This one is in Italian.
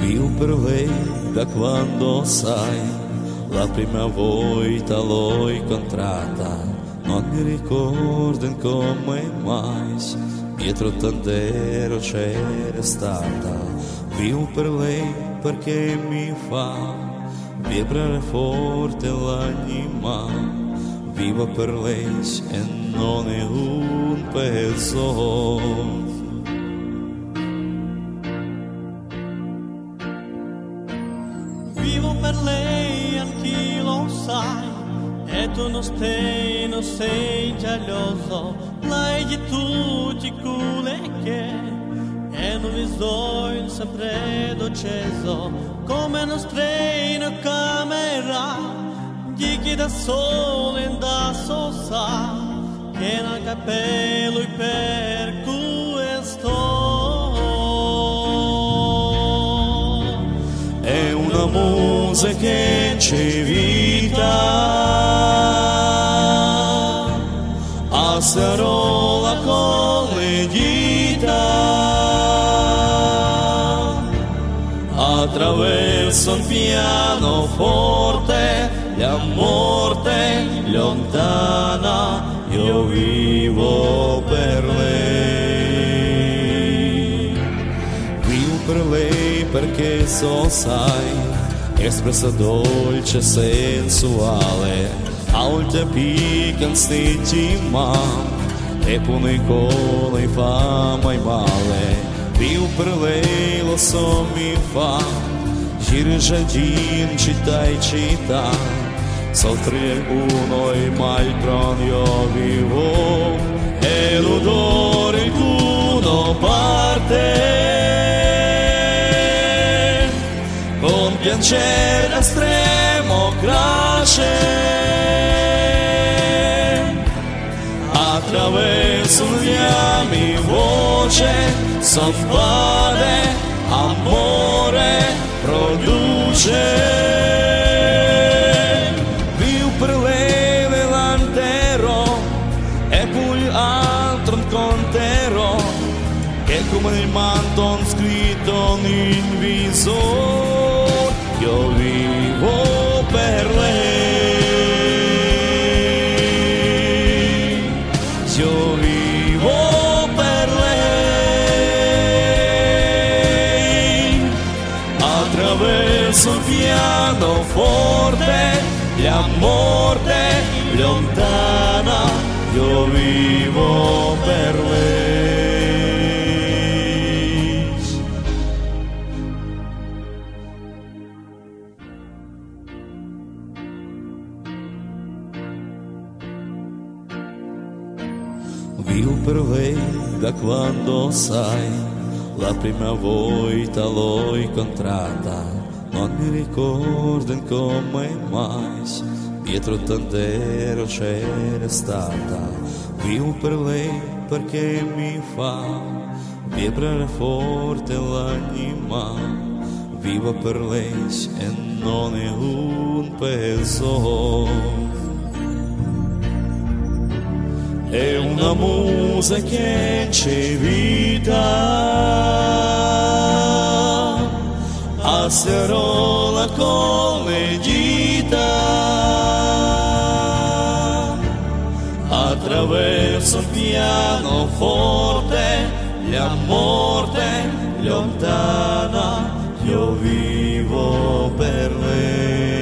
Vivo per lei da quando sai, la prima volta l'ho incontrata, non mi ricordo come mai, dietro tant'ero c'era stata. Vivo per lei perché mi fa vibrare forte l'anima, vivo per lei e non è un peso. Vivo per lei, anche lo sai, e tu non sei geloso. Lei di tutti quelli che e non vi sto sempre acceso, come non streno camera, di chi da sole e da sa, che nel capello e per questo. È una musica che c'è vita, assarola con le dita, attraverso un pianoforte, la morte lontana, io vivo per lei. Vivo per lei perché so sai, espressa dolce e sensuale, a volte piccanzittima e pune con e fa mai male. Vivo per lei, lo so mi fa giri giardin, città e città, soffrire uno e mai pronto io vivo, e l'odore il cuno parte, con piacere estremo cresce, attraverso gli ami voce, soffare, amore produce. Vivo per lei l'antero e poi altro incontrerò, che come il manto scritto in viso. Io vivo per lei, io vivo per lei, attraverso il pianoforte, la morte lontana, io vivo per lei. Vivo per lei da quando sai, la prima volta l'ho incontrata, non mi ricordo come mai, dietro tant'ero c'era stata. Vivo per lei perché mi fa vibrare forte l'anima, vivo per lei e non è un peso. È una musica che c'è vita, assarola con le dita, attraverso il pianoforte, la morte lontana, io vivo per lei.